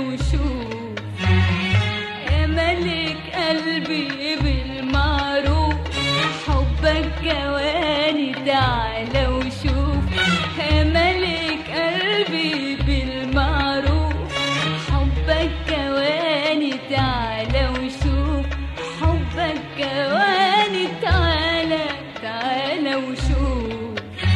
وشوف يا ملك قلبي بالمعروف، حبك جواني تعالى وشوف يا ملك قلبي بالمعروف، حبك جواني تعالى وشوف، حبك جواني تعالى تعالى وشوف.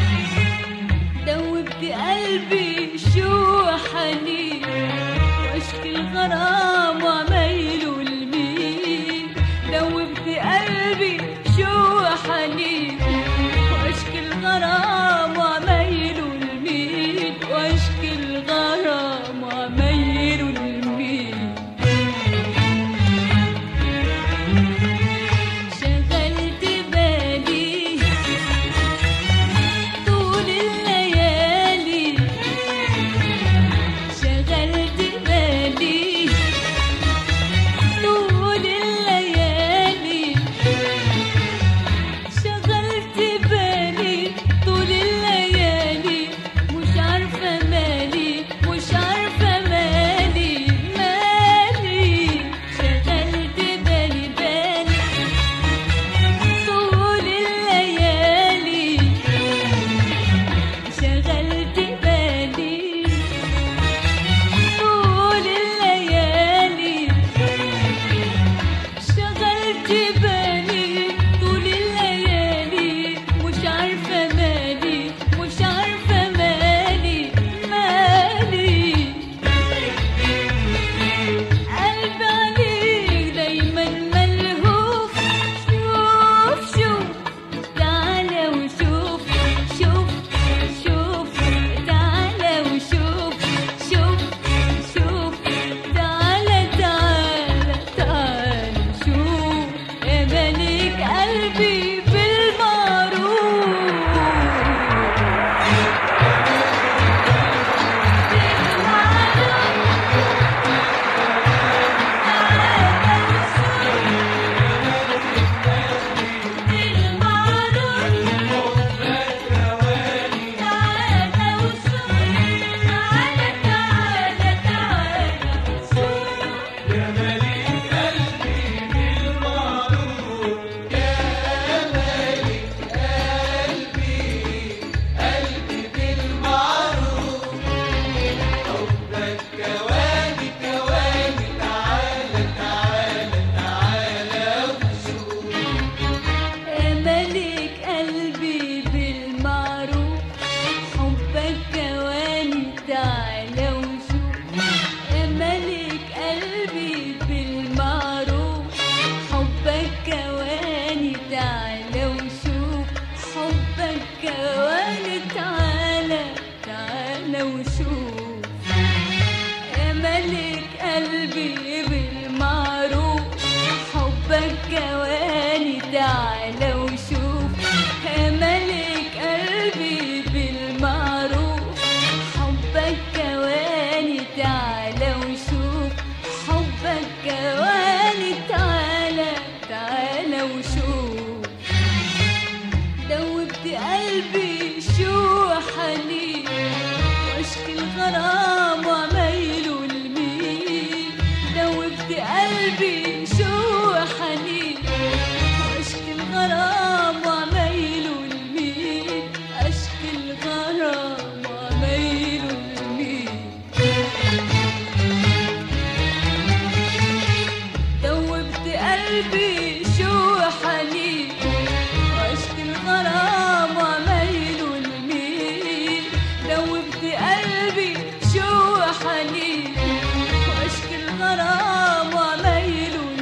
دوبت قلبي شو حنين واشكي الغرام وعمايله لمين، دوبت قلبي شو حنين واشكي الغرام وعمايله لمين، واشكي الغرام وعمايله لمين. شغلت بالي طول الليالي، شغلت بالي طول الليالي، شغلت بالي طول الليالي، مش عارفة مالي مش عارفة مالي مالي. شغلت بالي طول الليالي، شغلت بالي طول الليالي، شغلت بالي طول الليالي، مش عارفة مالي مش عارفة مالي مالي. قلبي عليك دايما ملهوف، شوف شوف تعالى وشوف، شوف شوف تعالى وشوف، شوف شوف تعالى تعالى تعالى شوف يا ملك قلبي بالمعروف. يا ملك قلبي بالمعروف، حبك جواني تعالى وشوف يا ملك قلبي بالمعروف، حبك جواني تعالى وشوف، حبك جواني تعالى تعالى وشوف يا ملك قلبي بالمعروف، حبك جواني تعالى وشوف يا ملك قلبي بالمعروف، حبك جواني تعالى وشوف، حبك جواني تعالى تعالى وشوف. دوبت قلبي شو حنين واشكي الغرام وعمايله لمين، دوبت قلبي شو حنين واشكي الغرام وعمايله لمين، اشكي الغرام وعمايله لمين. دوبت قلبي شو حنين واشكي الغرام وعمايله لمين، دوبت قلبي شو حنين واشكي الغرام وعمايله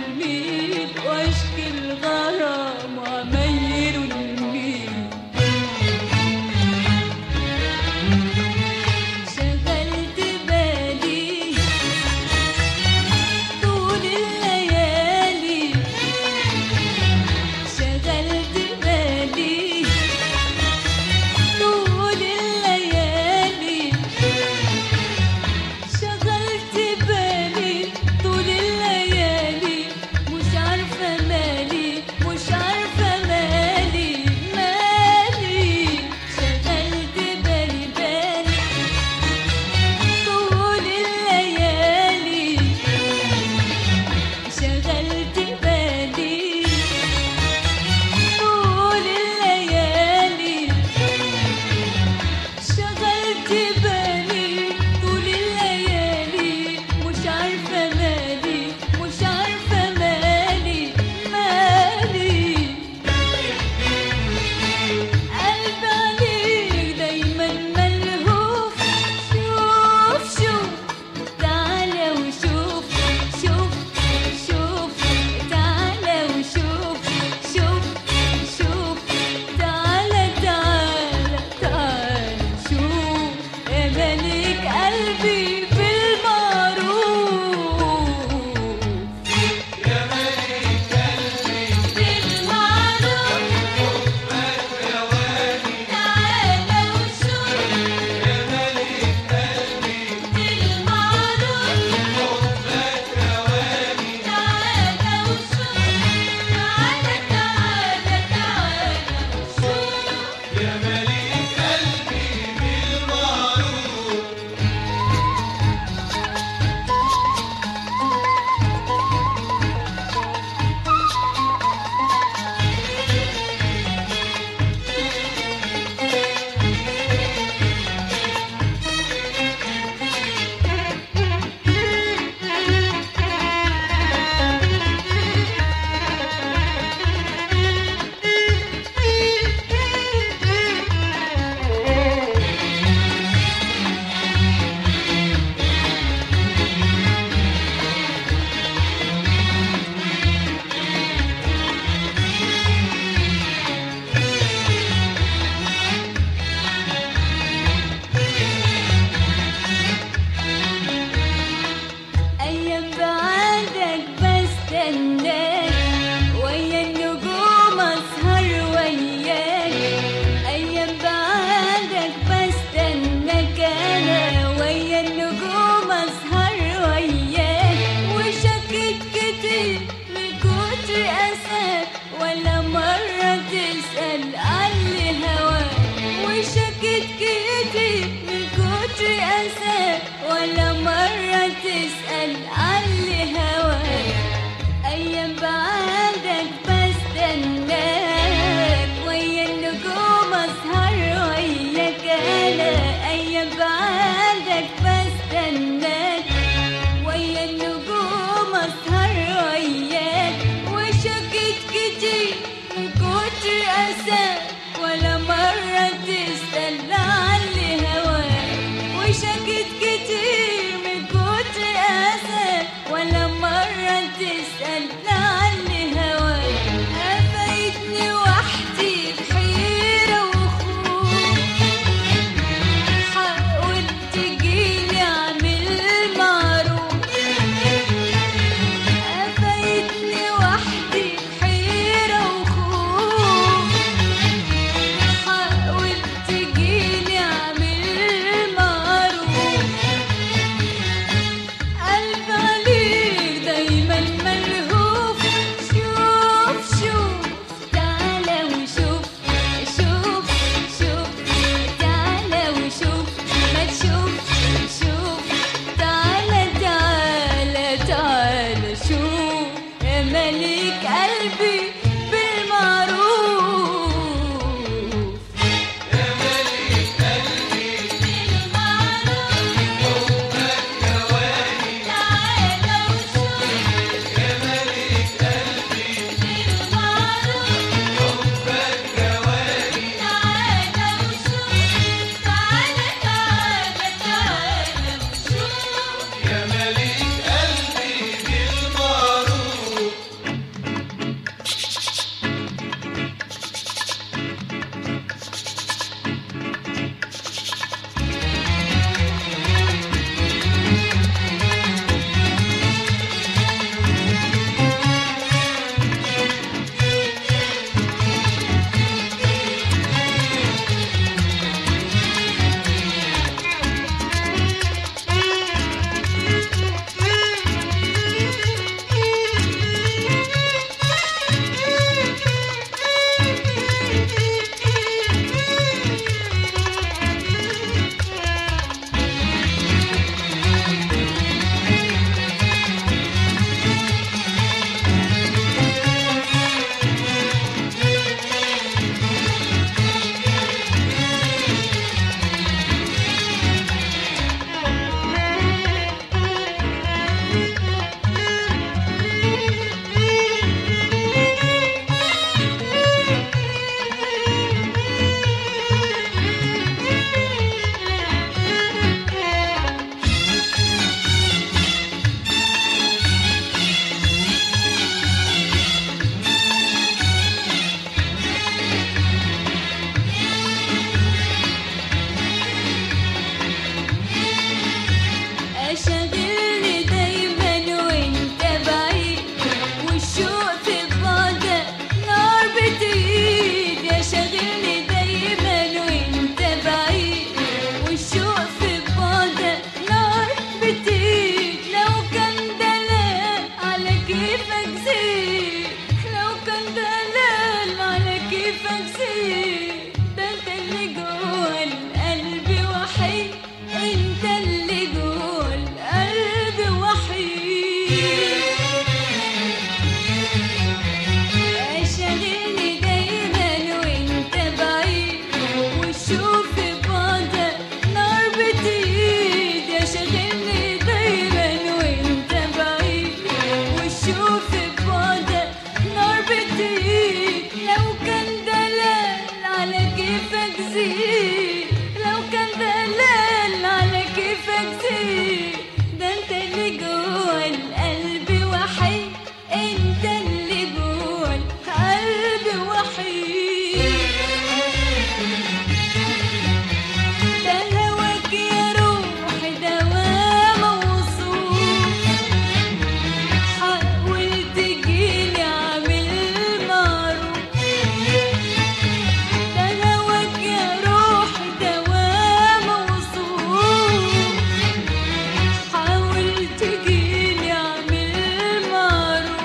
شاغلني دايما وانت بعيد، والشوق في بعدك نار بتقيد. يا شاغلني دايما وانت بعيد، والشوق في بعدك نار بتقيد. لو كان دلال على كيفك زيد، لو كان دلال على كيفك زيد. ده انت اللي جوه القلب وحيد، انت اللي جوه القلب وحيد. شاغلني دايما وانت بعيد، والشوق في بعدك نار بتقيد. يا شاغلني دايما وانت بعيد، والشوق في بعدك نار بتقيد. لو كان دلال على كيفك زيد، لو كان دلال على كيفك زيد. ده انت اللي جوه القلب وحيد، انت اللي جوه القلب وحيد. ده هواك يا روحي دوام موصول، حاول تجيلي اعمل معروف. ده هواك يا روحي دوام موصول، حاول تجيلي اعمل معروف.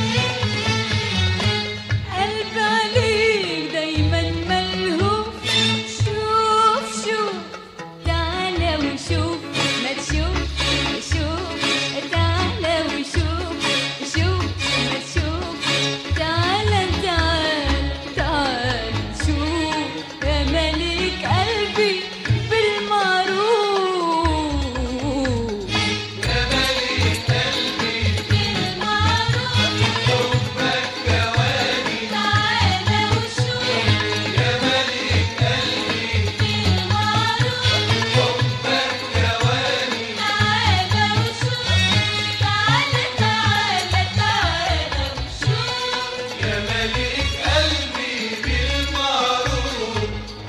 قلبي عليك دايما ملهوف. شوف شوف تعالى وشوف، ما تشوف شوف تعالى وشوف، شوف ما تشوف تعالى تعالى تعالى شوف. يا ملك قلبي بالمعروف، يا ملك قلبي بالمعروف. حبك جواني تعالى وشوف، يا ملك قلبي بالمعروف. حبك جواني تعالى وشوف، تعالى تعالى تعالى وشوف، يا ملك قلبي بالمعروف.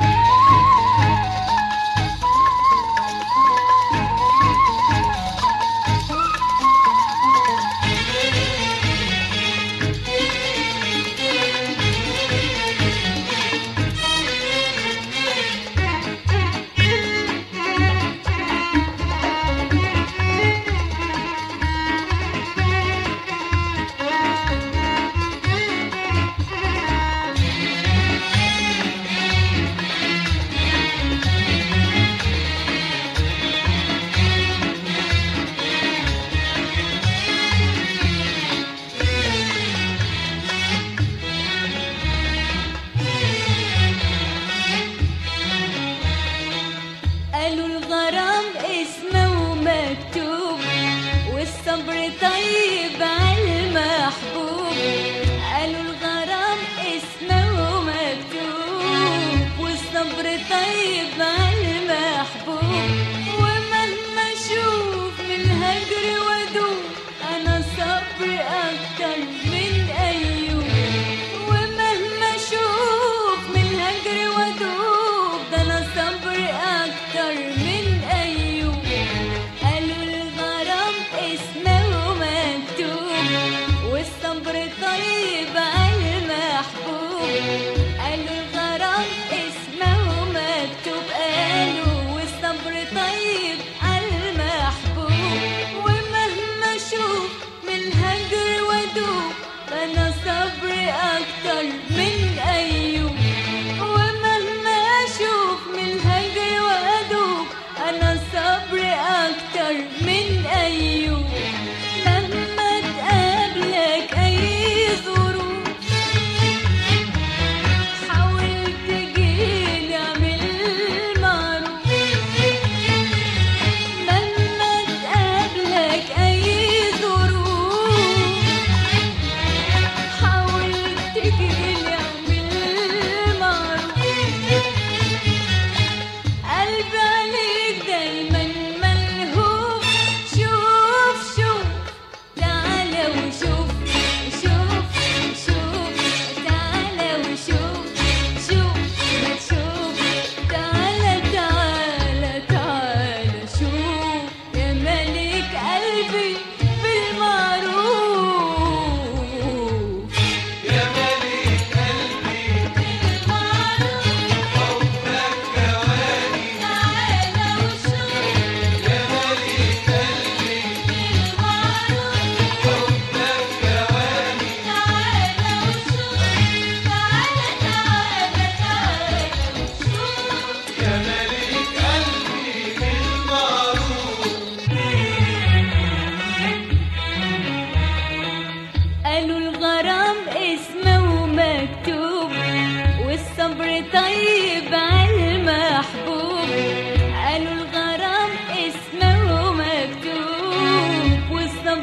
قالوا الغرام اسمه ومكتوب، والصبر طيب عالمحبوب. قالوا الغرام اسمه ومكتوب، والصبر طيب عالمحبوب. ومهما اشوف من الهجر وادوب، انا صبر اكتر من ايوب. ومهما اشوف من الهجر وادوب، ده انا صبر اكتر من ايوب. قالوا الغرام اسمه ومكتوب،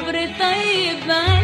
والصبر طيب